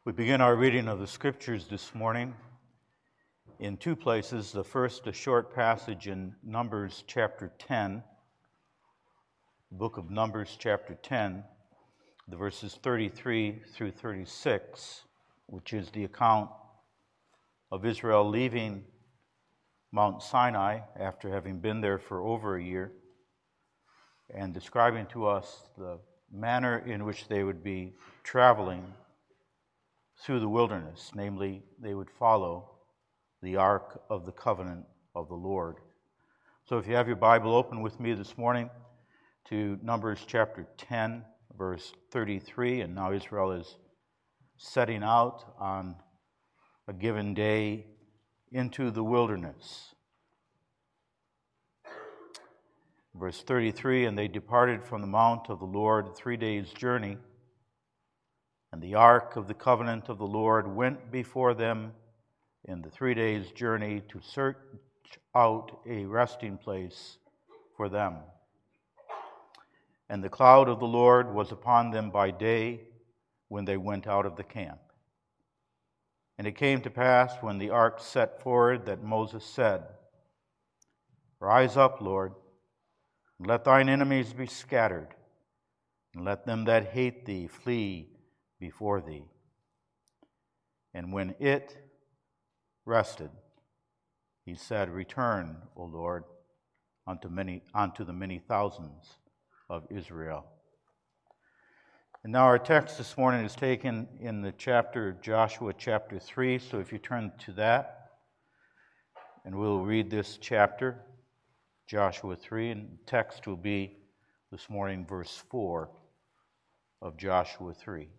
We begin our reading of the Scriptures this morning in two places. The first, a short passage in Numbers chapter 10, the book of Numbers chapter 10, the verses 33 through 36, which is the account of Israel leaving Mount Sinai after having been there for over a year, and describing to us the manner in which they would be traveling through the wilderness. Namely, they would follow the Ark of the Covenant of the Lord. So if you have your Bible open with me this morning to Numbers chapter 10, verse 33, and now Israel is setting out on a given day into the wilderness. Verse 33, and they departed from the mount of the Lord 3 days' journey, and the ark of the covenant of the Lord went before them in the 3 days' journey to search out a resting place for them. And the cloud of the Lord was upon them by day when they went out of the camp. And it came to pass when the ark set forward that Moses said, Rise up, Lord, and let thine enemies be scattered, and let them that hate thee flee before thee. And when it rested, he said, Return, O Lord, unto the many thousands of Israel. And now our text this morning is taken in the chapter of Joshua chapter 3, so if you turn to that, and we'll read this chapter, Joshua 3, and the text will be this morning verse 4 of Joshua 3.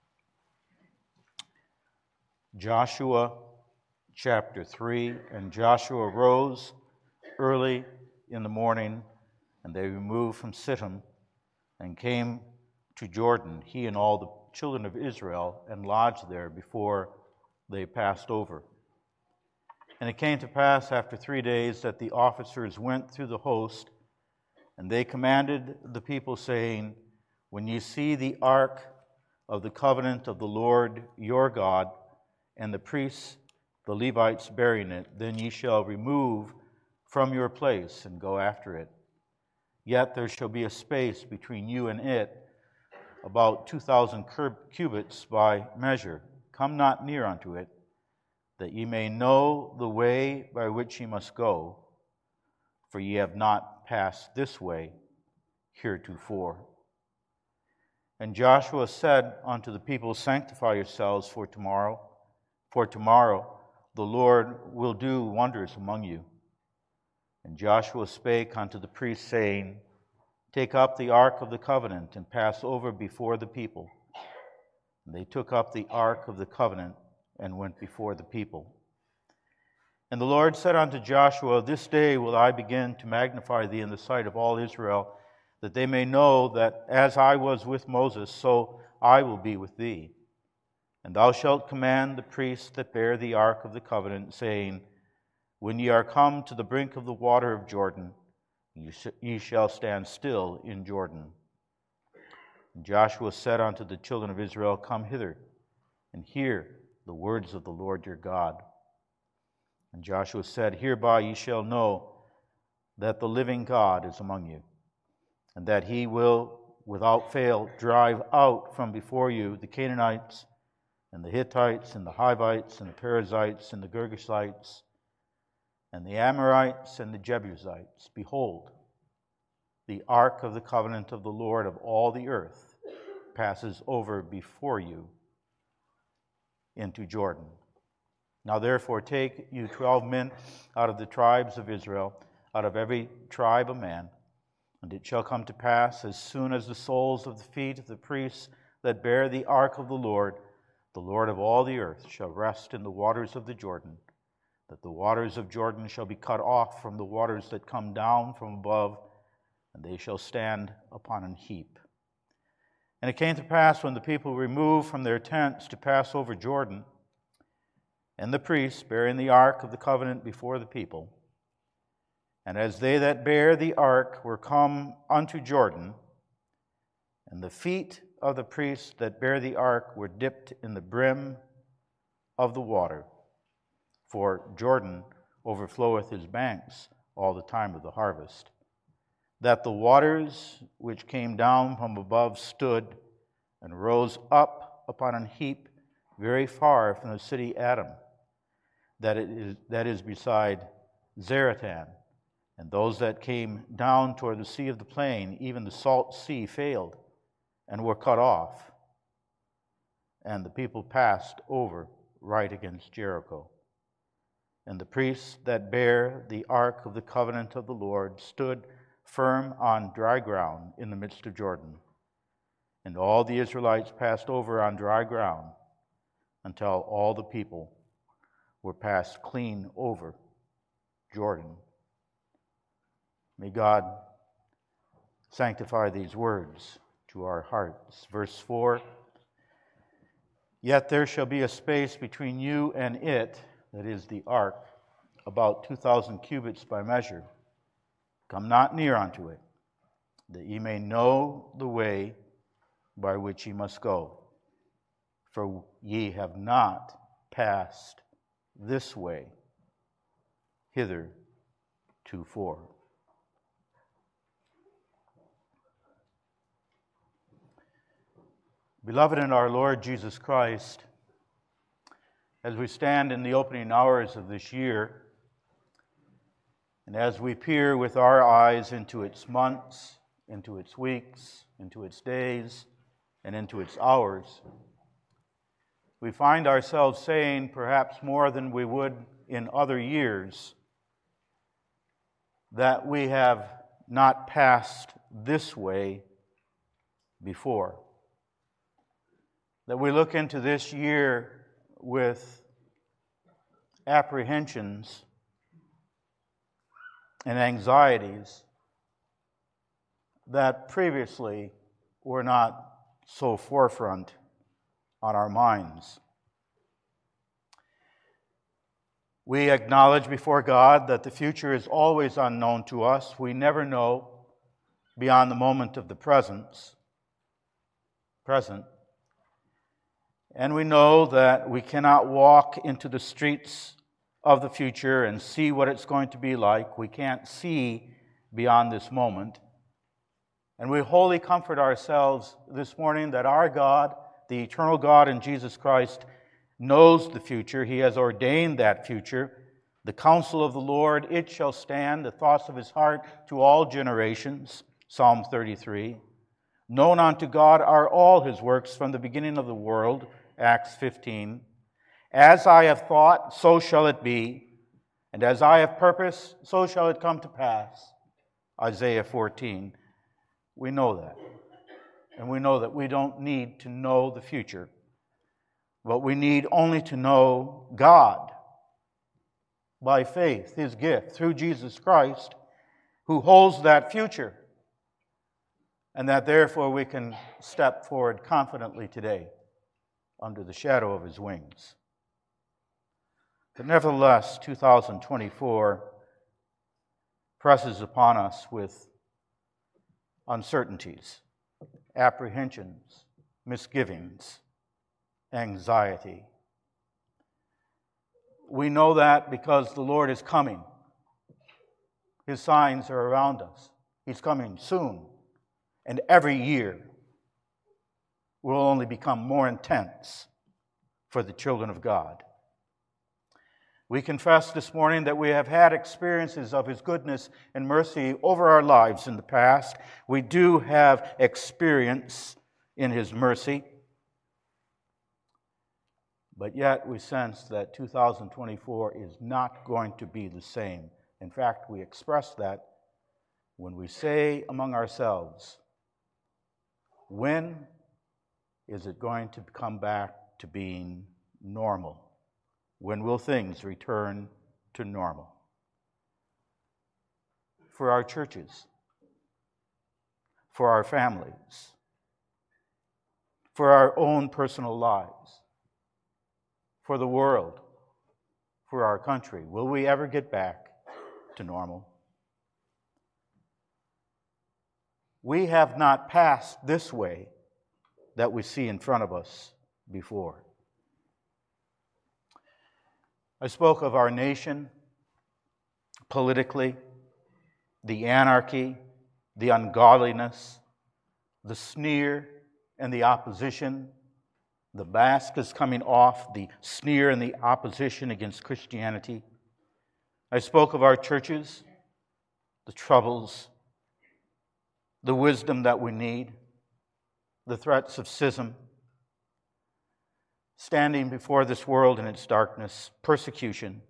Joshua chapter 3, and Joshua rose early in the morning, and they removed from Shittim and came to Jordan, he and all the children of Israel, and lodged there before they passed over. And it came to pass after 3 days that the officers went through the host, and they commanded the people, saying, When ye see the ark of the covenant of the Lord your God, and the priests, the Levites, bearing it, then ye shall remove from your place and go after it. Yet there shall be a space between you and it, about 2,000 cubits by measure. Come not near unto it, that ye may know the way by which ye must go, for ye have not passed this way heretofore. And Joshua said unto the people, Sanctify yourselves for tomorrow the Lord will do wonders among you. And Joshua spake unto the priests, saying, Take up the ark of the covenant, and pass over before the people. And they took up the ark of the covenant, and went before the people. And the Lord said unto Joshua, This day will I begin to magnify thee in the sight of all Israel, that they may know that as I was with Moses, so I will be with thee. And thou shalt command the priests that bear the ark of the covenant, saying, When ye are come to the brink of the water of Jordan, ye shall stand still in Jordan. And Joshua said unto the children of Israel, Come hither, and hear the words of the Lord your God. And Joshua said, Hereby ye shall know that the living God is among you, and that he will without fail drive out from before you the Canaanites, and the Hittites, and the Hivites, and the Perizzites, and the Girgashites, and the Amorites, and the Jebusites. Behold, the ark of the covenant of the Lord of all the earth passes over before you into Jordan. Now therefore take you 12 men out of the tribes of Israel, out of every tribe a man. And it shall come to pass, as soon as the soles of the feet of the priests that bear the ark of the Lord of all the earth, shall rest in the waters of the Jordan, that the waters of Jordan shall be cut off from the waters that come down from above, and they shall stand upon an heap. And it came to pass, when the people removed from their tents to pass over Jordan, and the priests bearing the ark of the covenant before the people, and as they that bear the ark were come unto Jordan, and the feet of the priests that bear the ark were dipped in the brim of the water, for Jordan overfloweth his banks all the time of the harvest, that the waters which came down from above stood and rose up upon an heap very far from the city Adam, that is beside Zaratan. And those that came down toward the sea of the plain, even the salt sea, failed and were cut off. And the people passed over right against Jericho. And the priests that bear the ark of the covenant of the Lord stood firm on dry ground in the midst of Jordan. And all the Israelites passed over on dry ground until all the people were passed clean over Jordan. May God sanctify these words to our hearts. Verse 4, yet there shall be a space between you and it, that is the ark, about 2,000 cubits by measure. Come not near unto it, that ye may know the way by which ye must go. For ye have not passed this way hitherto. Beloved in our Lord Jesus Christ, as we stand in the opening hours of this year, and as we peer with our eyes into its months, into its weeks, into its days, and into its hours, we find ourselves saying, perhaps more than we would in other years, that we have not passed this way before. That we look into this year with apprehensions and anxieties that previously were not so forefront on our minds. We acknowledge before God that the future is always unknown to us. We never know beyond the moment of the present. And we know that we cannot walk into the streets of the future and see what it's going to be like. We can't see beyond this moment. And we wholly comfort ourselves this morning that our God, the eternal God in Jesus Christ, knows the future. He has ordained that future. The counsel of the Lord, it shall stand, the thoughts of his heart to all generations. Psalm 33. Known unto God are all his works from the beginning of the world. Acts 15. As I have thought, so shall it be. And as I have purposed, so shall it come to pass. Isaiah 14. We know that. And we know that we don't need to know the future. But we need only to know God by faith, his gift, through Jesus Christ, who holds that future. And that therefore we can step forward confidently today under the shadow of his wings. But nevertheless, 2024 presses upon us with uncertainties, apprehensions, misgivings, anxiety. We know that because the Lord is coming. His signs are around us. He's coming soon. And every year will only become more intense for the children of God. We confess this morning that we have had experiences of his goodness and mercy over our lives in the past. We do have experience in his mercy. But yet we sense that 2024 is not going to be the same. In fact, we express that when we say among ourselves, when is it going to come back to being normal? When will things return to normal? For our churches, for our families, for our own personal lives, for the world, for our country, will we ever get back to normal? We have not passed this way, that we see in front of us before. I spoke of our nation politically, the anarchy, the ungodliness, the sneer and the opposition. The mask is coming off, the sneer and the opposition against Christianity. I spoke of our churches, the troubles, the wisdom that we need, the threats of schism, standing before this world in its darkness, persecution.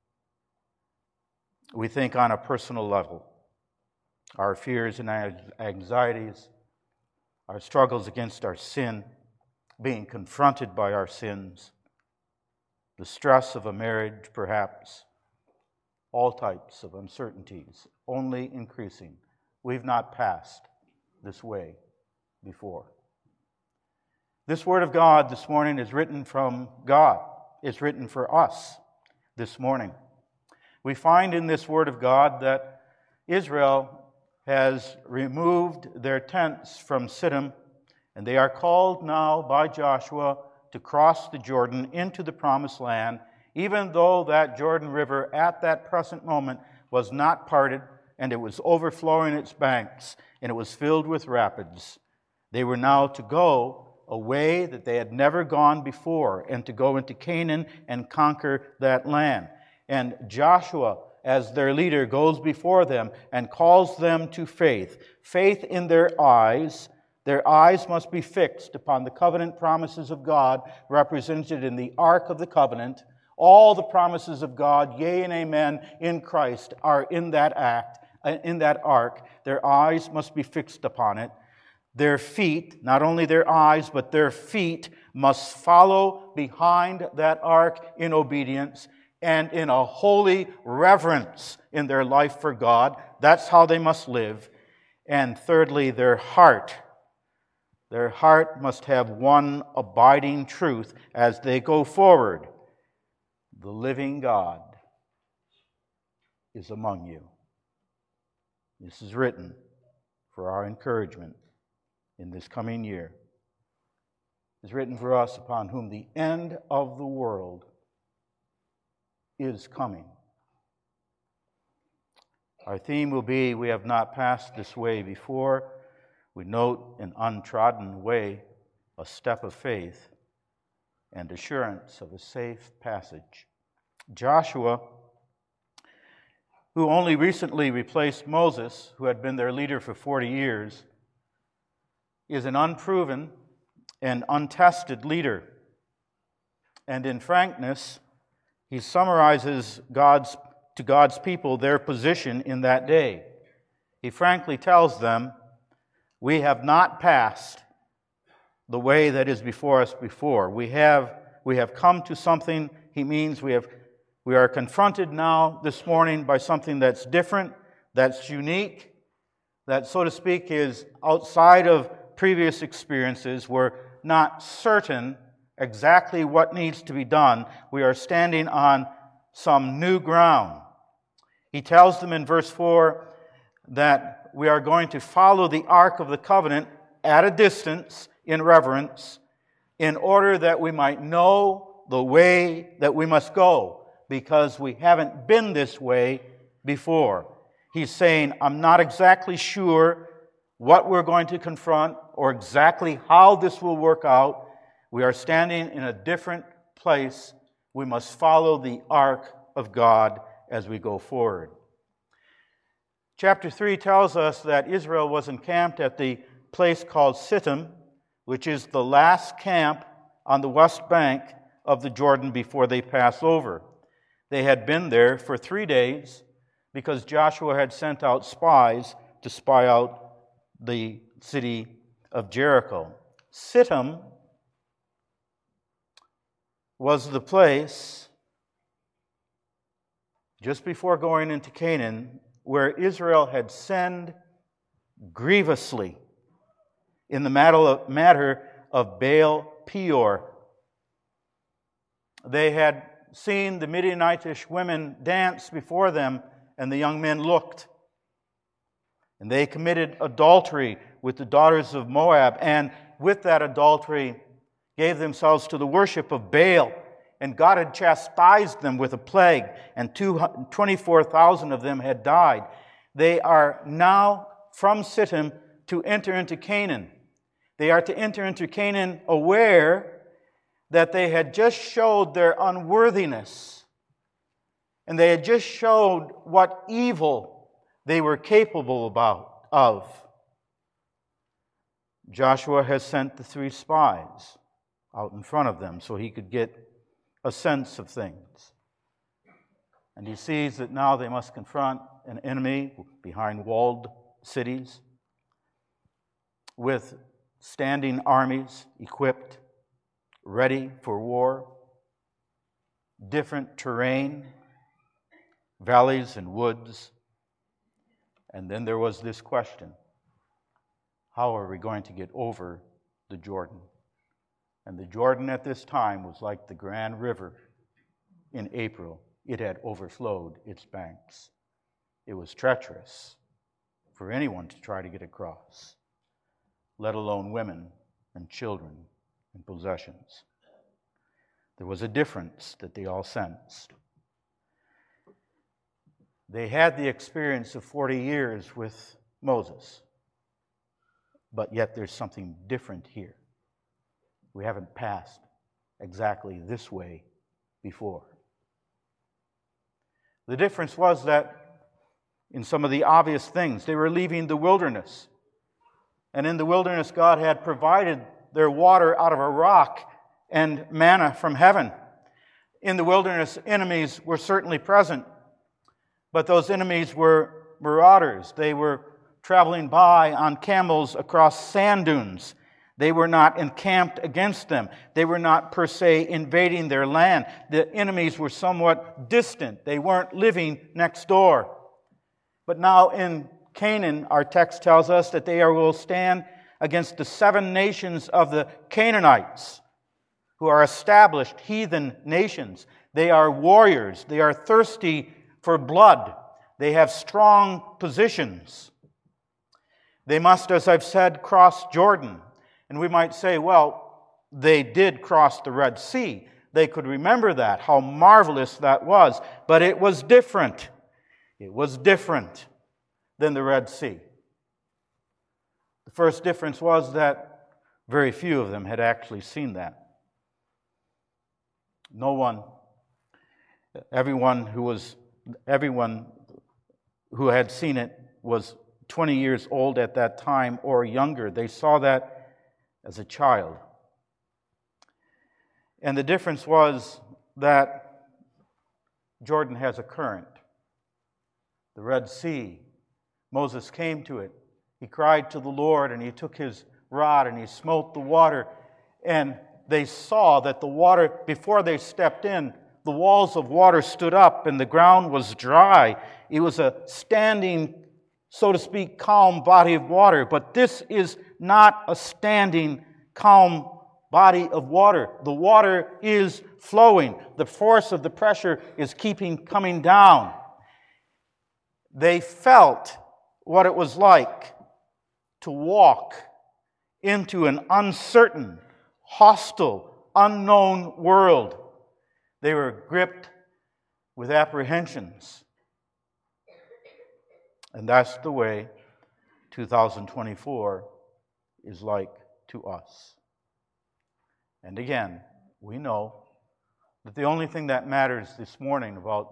We think on a personal level, our fears and anxieties, our struggles against our sin, being confronted by our sins, the stress of a marriage perhaps, all types of uncertainties, only increasing. We've not passed this way before. This Word of God this morning is written from God. It's written for us this morning. We find in this Word of God that Israel has removed their tents from Shittim, and they are called now by Joshua to cross the Jordan into the Promised Land, even though that Jordan River at that present moment was not parted, and it was overflowing its banks, and it was filled with rapids. They were now to go a way that they had never gone before, and to go into Canaan and conquer that land. And Joshua, as their leader, goes before them and calls them to faith. Faith in their eyes. Their eyes must be fixed upon the covenant promises of God represented in the Ark of the Covenant. All the promises of God, yea and amen, in Christ are in that ark. Their eyes must be fixed upon it. Their feet, not only their eyes, but their feet must follow behind that ark in obedience and in a holy reverence in their life for God. That's how they must live. And thirdly, their heart. Their heart must have one abiding truth as they go forward. The living God is among you. This is written for our encouragement in this coming year. It's written for us upon whom the end of the world is coming. Our theme will be, we have not passed this way before. We note an untrodden way, a step of faith, and assurance of a safe passage. Joshua, who only recently replaced Moses, who had been their leader for 40 years, is an unproven and untested leader. And in frankness, he summarizes to God's people their position in that day. He frankly tells them, we have not passed the way that is before us before. We have come to something. He means we are confronted now this morning by something that's different, that's unique, that, so to speak, is outside of previous experiences. We're not certain exactly what needs to be done. We are standing on some new ground. He tells them in verse 4 that we are going to follow the Ark of the Covenant at a distance in reverence in order that we might know the way that we must go, because we haven't been this way before. He's saying, I'm not exactly sure what we're going to confront or exactly how this will work out. We are standing in a different place. We must follow the Ark of God as we go forward. Chapter 3 tells us that Israel was encamped at the place called Shittim, which is the last camp on the west bank of the Jordan before they pass over. They had been there for 3 days because Joshua had sent out spies to spy out the city of Jericho. Shittim was the place just before going into Canaan where Israel had sinned grievously in the matter of Baal Peor. They had seen the Midianitish women dance before them, and the young men looked. And they committed adultery with the daughters of Moab, and with that adultery gave themselves to the worship of Baal. And God had chastised them with a plague, and 24,000 of them had died. They are now from Sittim to enter into Canaan. They are to enter into Canaan aware that they had just showed their unworthiness, and they had just showed what evil they were capable of. Joshua has sent the 3 spies out in front of them so he could get a sense of things. And he sees that now they must confront an enemy behind walled cities with standing armies equipped, ready for war, different terrain, valleys and woods. And then there was this question: how are we going to get over the Jordan? And the Jordan at this time was like the Grand River in April. It had overflowed its banks. It was treacherous for anyone to try to get across, let alone women and children and possessions. There was a difference that they all sensed. They had the experience of 40 years with Moses, but yet there's something different here. We haven't passed exactly this way before. The difference was that in some of the obvious things, they were leaving the wilderness. And in the wilderness, God had provided their water out of a rock and manna from heaven. In the wilderness, enemies were certainly present, but those enemies were marauders. They were traveling by on camels across sand dunes. They were not encamped against them. They were not per se invading their land. The enemies were somewhat distant. They weren't living next door. But now in Canaan, our text tells us that they will stand against the 7 nations of the Canaanites, who are established heathen nations. They are warriors. They are thirsty for blood. They have strong positions. They must, as I've said, cross Jordan. And we might say, well, they did cross the Red Sea. They could remember that, how marvelous that was. But it was different. It was different than the Red Sea. The first difference was that very few of them had actually seen that. Everyone who had seen it was 20 years old at that time or younger. They saw that as a child. And the difference was that Jordan has a current. The Red Sea, Moses came to it. He cried to the Lord, and he took his rod and he smote the water. And they saw that the water, before they stepped in, the walls of water stood up and the ground was dry. It was a standing, so to speak, calm body of water. But this is not a standing, calm body of water. The water is flowing. The force of the pressure is coming down. They felt what it was like to walk into an uncertain, hostile, unknown world. They were gripped with apprehensions. And that's the way 2024 is like to us. And again, we know that the only thing that matters this morning about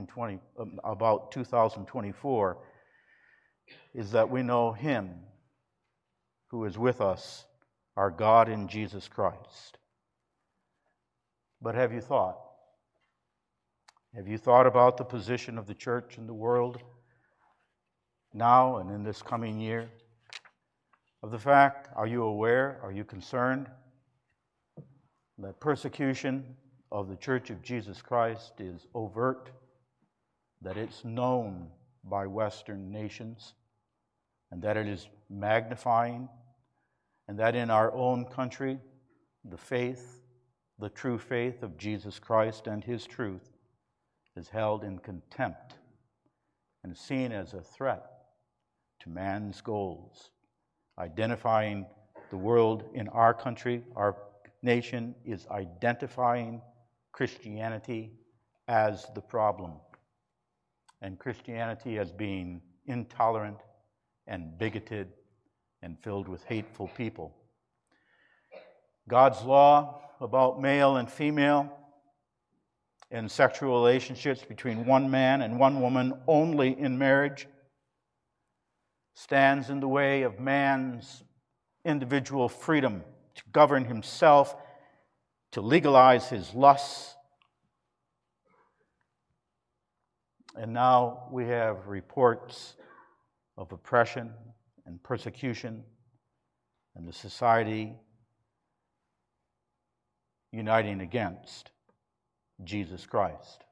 2024 is that we know Him who is with us, our God in Jesus Christ. But have you thought? Have you thought about the position of the church in the world now and in this coming year? Of the fact, are you aware, are you concerned that persecution of the Church of Jesus Christ is overt, that it's known by Western nations, and that it is magnifying, and that in our own country, the faith, the true faith of Jesus Christ and His truth is held in contempt and seen as a threat to man's goals identifying the world in our country, our nation is identifying Christianity as the problem, and Christianity as being intolerant and bigoted and filled with hateful people. God's law about male and female and sexual relationships between one man and one woman only in marriage stands in the way of man's individual freedom to govern himself, to legalize his lusts. And now we have reports of oppression and persecution, and the society uniting against Jesus Christ.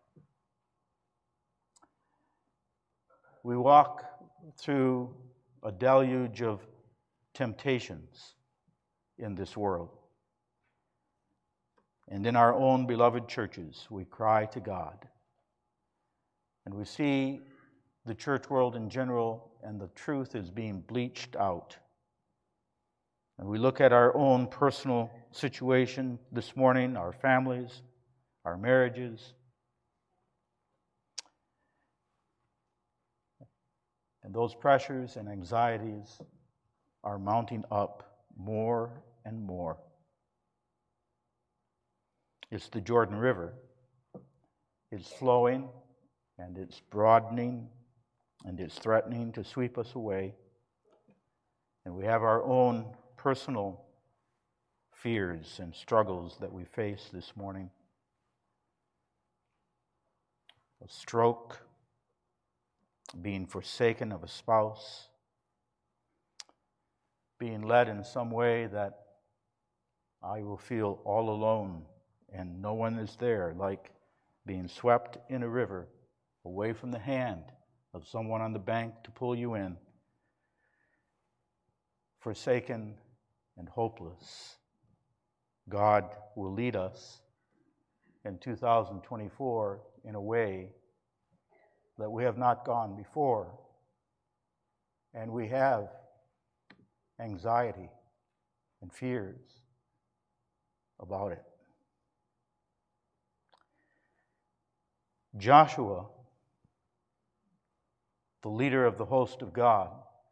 We walk through a deluge of temptations in this world. And in our own beloved churches, we cry to God. And we see the church world in general, and the truth is being bleached out. And we look at our own personal situation this morning, our families, our marriages. And those pressures and anxieties are mounting up more and more. It's the Jordan River. It's flowing, and it's broadening, and it's threatening to sweep us away. And we have our own personal fears and struggles that we face this morning. A stroke, being forsaken of a spouse, being led in some way that I will feel all alone and no one is there, like being swept in a river away from the hand of someone on the bank to pull you in, forsaken and hopeless. God will lead us in 2024 in a way that we have not gone before. And we have anxiety and fears about it. Joshua, the leader of the host of God,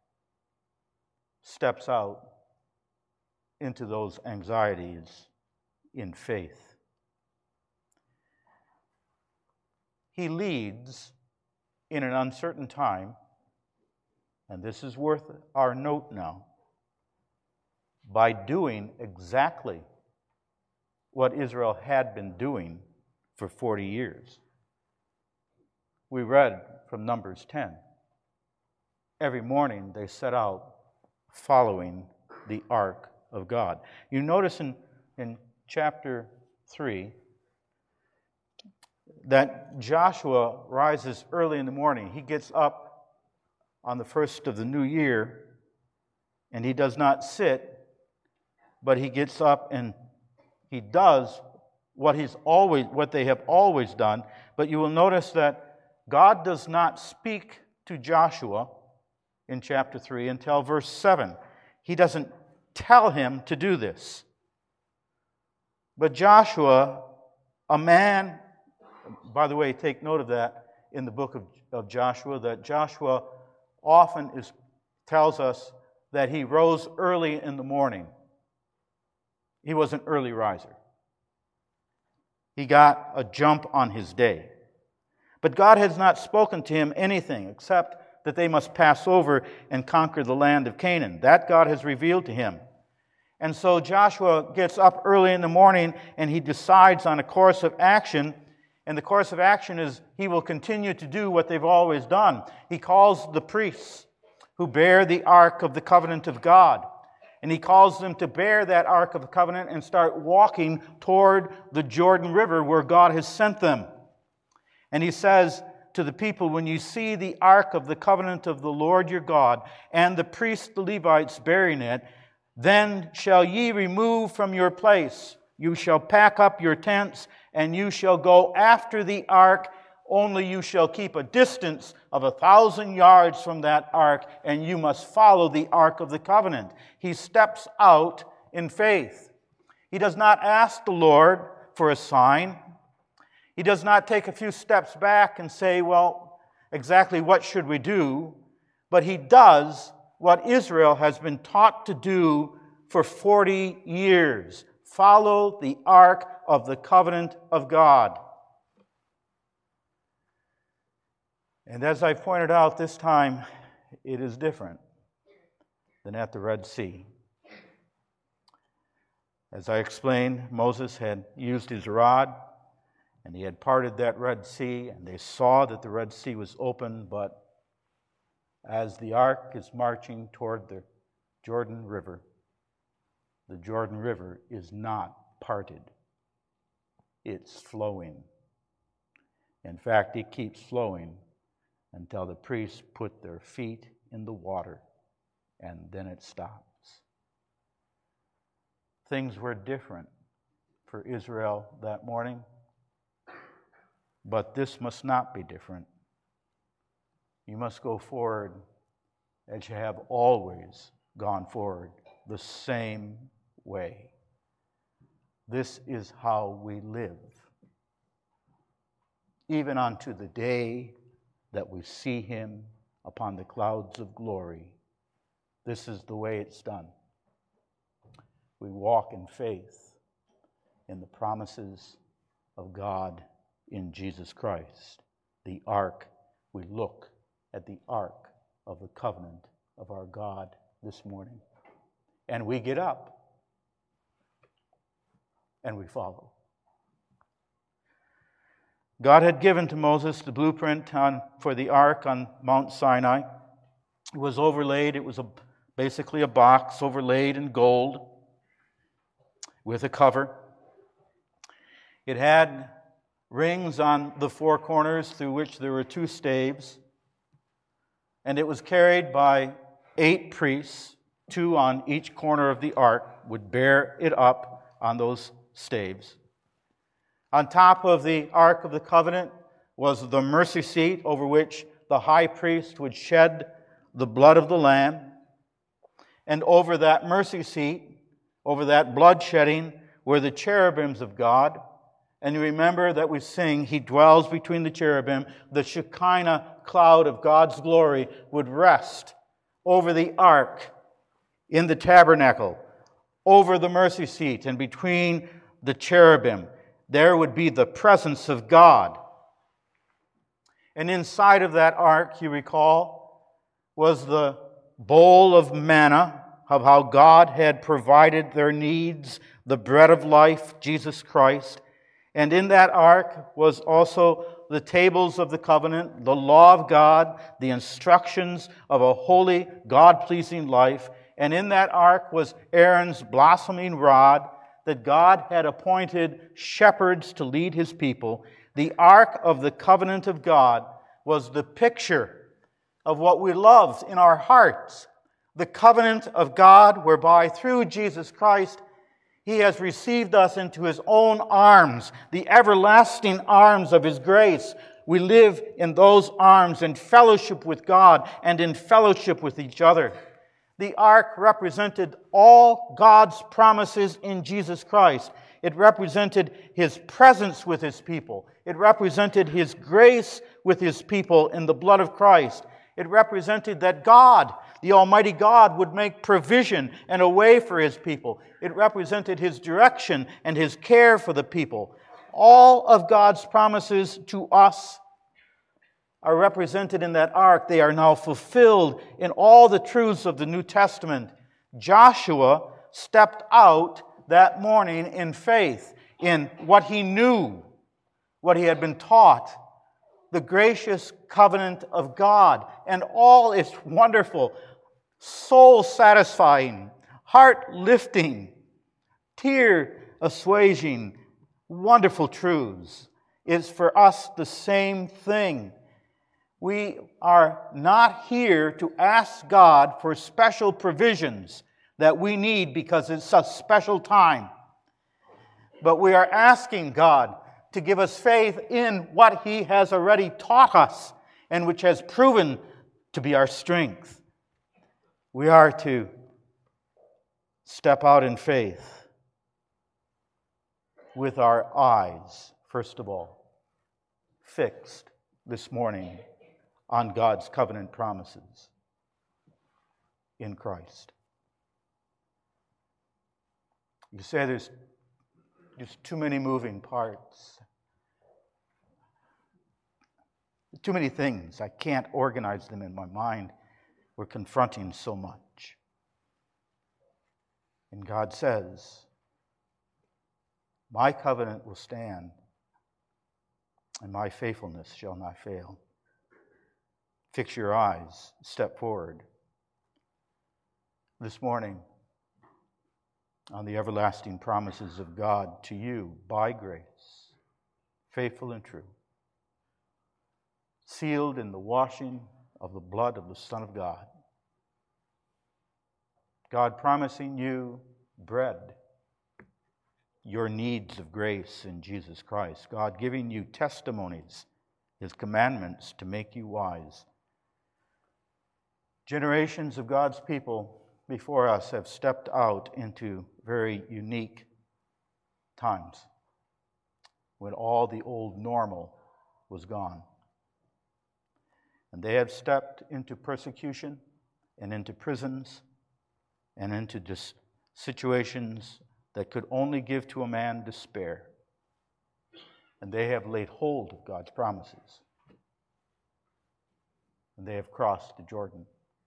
steps out into those anxieties in faith. He leads in an uncertain time, and this is worth our note now, by doing exactly what Israel had been doing for 40 years. We read from Numbers 10. Every morning they set out following the ark of God. You notice in chapter 3 that Joshua rises early in the morning. He gets up on the first of the new year, and he does not sit, but he gets up and he does what they have always done. But you will notice that God does not speak to Joshua in chapter 3 until verse 7. He doesn't tell him to do this. But Joshua, a man, by the way, take note of that in the book of Joshua, that Joshua often tells us that he rose early in the morning. He was an early riser. He got a jump on his day. But God has not spoken to him anything except that they must pass over and conquer the land of Canaan. That God has revealed to him. And so Joshua gets up early in the morning and he decides on a course of action. And the course of action is he will continue to do what they've always done. He calls the priests who bear the Ark of the Covenant of God. And he calls them to bear that Ark of the Covenant and start walking toward the Jordan River where God has sent them. And he says to the people, when you see the Ark of the Covenant of the Lord your God and the priests, the Levites, bearing it, then shall ye remove from your place. You shall pack up your tents, and you shall go after the ark Only you shall keep a distance of 1,000 yards from that ark, and you must follow the ark of the covenant. He steps out in faith. He does not ask the Lord for a sign. He does not take a few steps back and say, well, exactly what should we do? But he does what Israel has been taught to do for 40 years. Follow the ark of the covenant of God. And as I pointed out, this time it is different than at the Red Sea. As I explained, Moses had used his rod, and he had parted that Red Sea, and they saw that the Red Sea was open, but as the ark is marching toward the Jordan River is not parted. It's flowing. In fact, it keeps flowing until the priests put their feet in the water, and then it stops. Things were different for Israel that morning, but this must not be different. You must go forward as you have always gone forward, the same way. This is how we live, even unto the day that we see him upon the clouds of glory. This is the way it's done. We walk in faith in the promises of God in Jesus Christ. The ark, we look at the ark of the covenant of our God this morning. And we get up and we follow. God had given to Moses the blueprint for the ark on Mount Sinai. It was overlaid. It was basically a box overlaid in gold with a cover. It had rings on the four corners through which there were 2 staves. And it was carried by 8 priests, 2 on each corner of the ark, would bear it up on those staves. On top of the Ark of the Covenant was the mercy seat over which the high priest would shed the blood of the Lamb. And over that mercy seat, over that blood shedding, were the cherubims of God. And you remember that we sing, He dwells between the cherubim. The Shekinah cloud of God's glory would rest over the ark in the tabernacle, over the mercy seat, and between the cherubim. There would be the presence of God. And inside of that ark, you recall, was the bowl of manna, of how God had provided their needs, the bread of life, Jesus Christ. And in that ark was also the tables of the covenant, the law of God, the instructions of a holy, God-pleasing life. And in that ark was Aaron's blossoming rod, that God had appointed shepherds to lead his people. The ark of the covenant of God was the picture of what we loved in our hearts. The covenant of God, whereby through Jesus Christ, He has received us into His own arms, the everlasting arms of His grace. We live in those arms in fellowship with God and in fellowship with each other. The ark represented all God's promises in Jesus Christ. It represented His presence with His people. It represented His grace with His people in the blood of Christ. It represented that God, the Almighty God, would make provision and a way for His people. It represented His direction and His care for the people. All of God's promises to us are represented in that ark. They are now fulfilled in all the truths of the New Testament. Joshua stepped out that morning in faith, in what he knew, what he had been taught, the gracious covenant of God, and all its wonderful, soul-satisfying, heart-lifting, tear-assuaging, wonderful truths is for us the same thing. We are not here to ask God for special provisions that we need because it's a special time. But we are asking God to give us faith in what He has already taught us and which has proven to be our strength. We are to step out in faith with our eyes, first of all, fixed this morning on God's covenant promises in Christ. You say there's too many moving parts, too many things. I can't organize them in my mind. We're confronting so much. And God says, my covenant will stand, and my faithfulness shall not fail. Fix your eyes, step forward. This morning, on the everlasting promises of God to you by grace, faithful and true, sealed in the washing of the blood of the Son of God. God promising you bread, your needs of grace in Jesus Christ. God giving you testimonies, His commandments to make you wise. Generations of God's people before us have stepped out into very unique times when all the old normal was gone. And they have stepped into persecution and into prisons and into situations that could only give to a man despair. And they have laid hold of God's promises. And they have crossed the Jordan.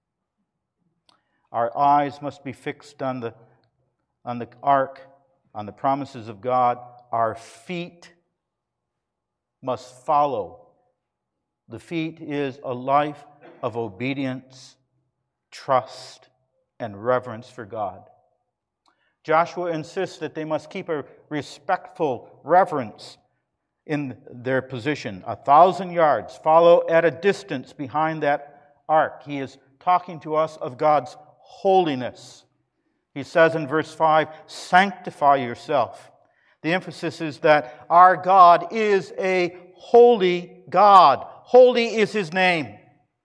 Our eyes must be fixed on the ark, on the promises of God. Our feet must follow. The feet is a life of obedience, trust, and reverence for God. Joshua insists that they must keep a respectful reverence in their position. 1,000 yards, follow at a distance behind that ark. He is talking to us of God's holiness. He says in verse 5, sanctify yourself. The emphasis is that our God is a holy God. Holy is His name.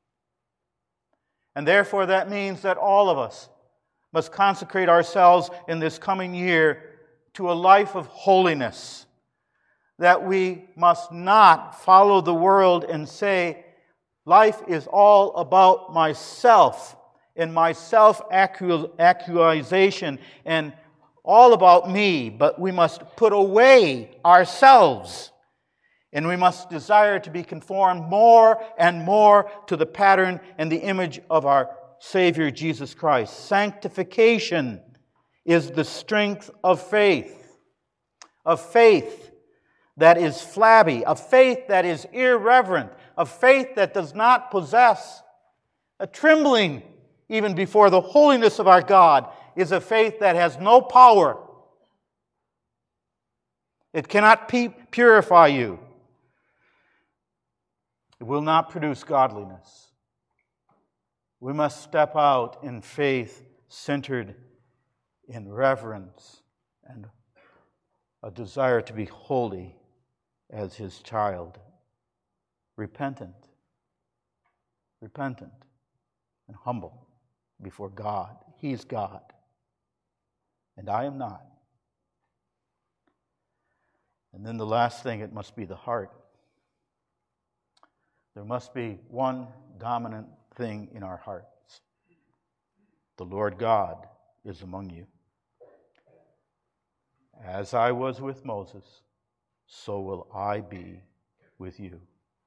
And therefore that means that all of us must consecrate ourselves in this coming year to a life of holiness. That we must not follow the world and say, life is all about myself and my self-actualization and all about me, but we must put away ourselves. And we must desire to be conformed more and more to the pattern and the image of our Savior Jesus Christ. Sanctification is the strength of faith that is flabby, a faith that is irreverent, a faith that does not possess a trembling even before the holiness of our God, is a faith that has no power. It cannot purify you. It will not produce godliness. We must step out in faith centered in reverence and a desire to be holy as His child. Repentant and humble before God. He's God, and I am not. And then the last thing, it must be the heart. There must be one dominant thing in our hearts. The Lord God is among you. As I was with Moses, so will I be with you.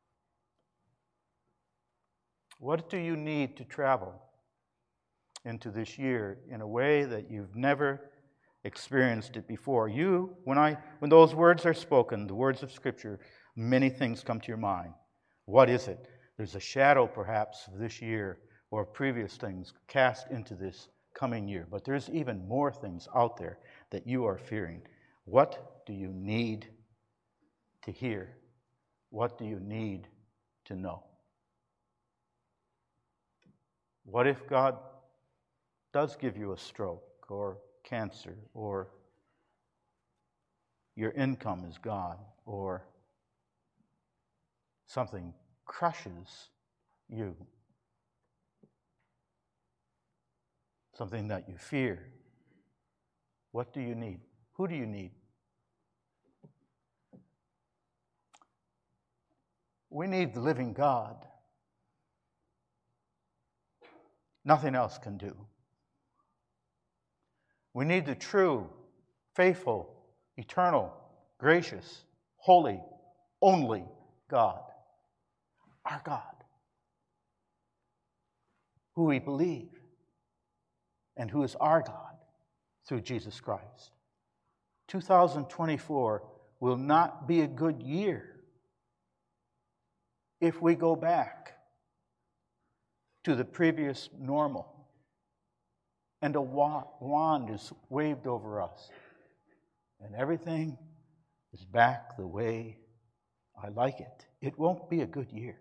What do you need to travel into this year in a way that you've never experienced it before? When those words are spoken, the words of Scripture, many things come to your mind. What is it? There's a shadow, perhaps, of this year or previous things cast into this coming year. But there's even more things out there that you are fearing. What do you need to hear? What do you need to know? What if God does give you a stroke or cancer or your income is gone, or something crushes you, something that you fear, what do you need? Who do you need? We need the living God. Nothing else can do. We need the true, faithful, eternal, gracious, holy, only God. Our God. Who we believe and who is our God through Jesus Christ. 2024 will not be a good year if we go back to the previous normal and a wand is waved over us and everything is back the way I like it. It won't be a good year.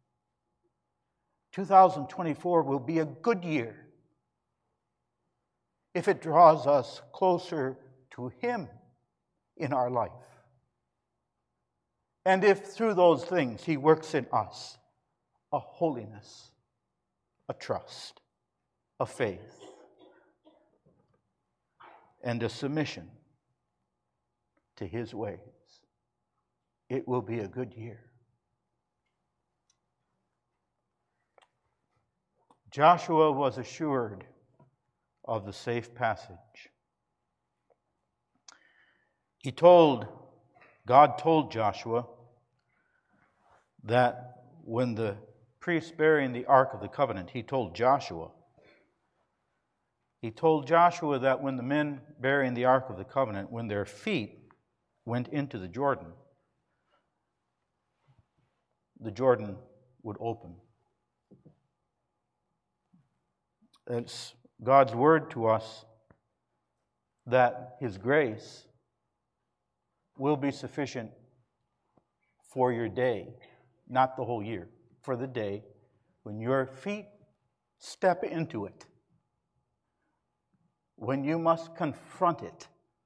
2024 will be a good year if it draws us closer to Him in our life. And if through those things He works in us a holiness, a trust, a faith, and a submission to His ways, it will be a good year. Joshua was assured of the safe passage. God told Joshua that when the priests bearing the Ark of the Covenant, He told Joshua that when the men bearing the Ark of the Covenant, when their feet went into the Jordan would open. It's God's word to us that His grace will be sufficient for your day, not the whole year, for the day when your feet step into it, when you must confront it.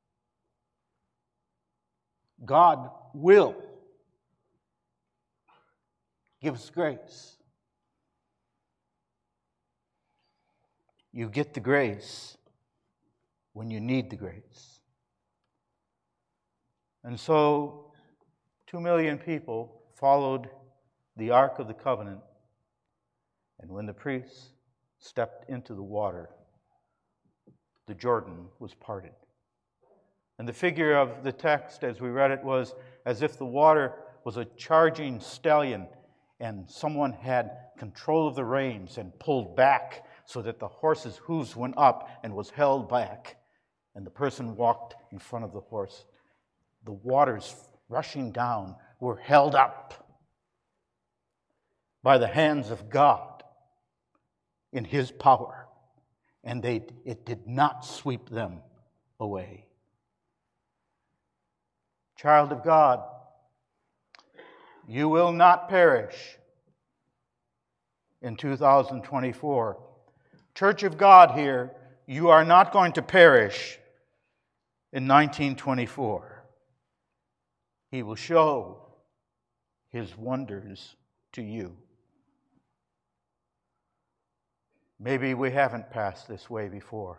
God will give us grace. You get the grace when you need the grace. And so 2 million people followed the Ark of the Covenant, and when the priests stepped into the water, the Jordan was parted. And the figure of the text as we read it was as if the water was a charging stallion and someone had control of the reins and pulled back so that the horse's hooves went up and was held back, and the person walked in front of the horse. The waters rushing down were held up by the hands of God in His power, and it did not sweep them away. Child of God, you will not perish in 2024. Church of God here, you are not going to perish in 1924. He will show His wonders to you. Maybe we haven't passed this way before.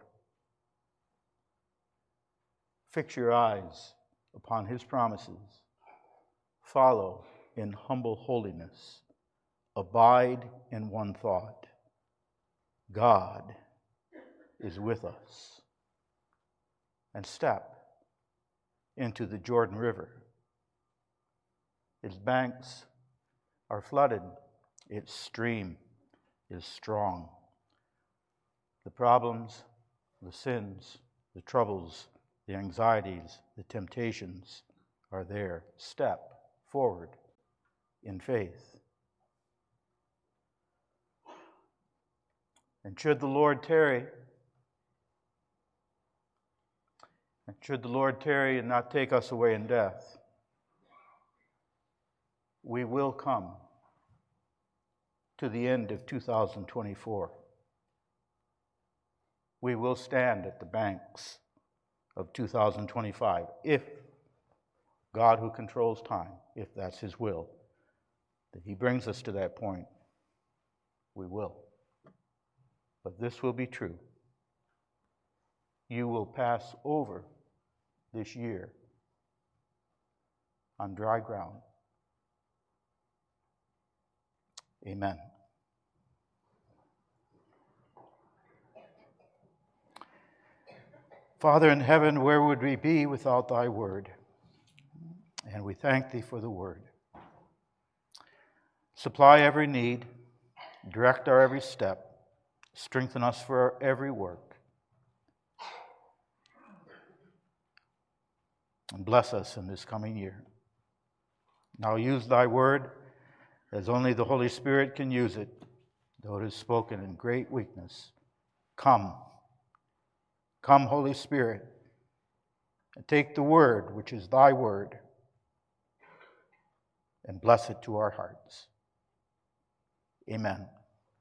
Fix your eyes upon His promises. Follow in humble holiness. Abide in one thought. God is with us. And step into the Jordan River. Its banks are flooded. Its stream is strong. The problems, the sins, the troubles, the anxieties, the temptations are there. Step forward in faith. And should the Lord tarry, and not take us away in death, we will come to the end of 2024. We will stand at the banks of 2025 if God who controls time, if that's his will, that he brings us to that point, we will. But this will be true. You will pass over this year on dry ground. Amen. Father in heaven, where would we be without thy word? And we thank thee for the word. Supply every need, direct our every step, strengthen us for our every work, and bless us in this coming year. Now use thy word as only the Holy Spirit can use it, though it is spoken in great weakness. Come, Holy Spirit, and take the word, which is thy word, and bless it to our hearts. Amen.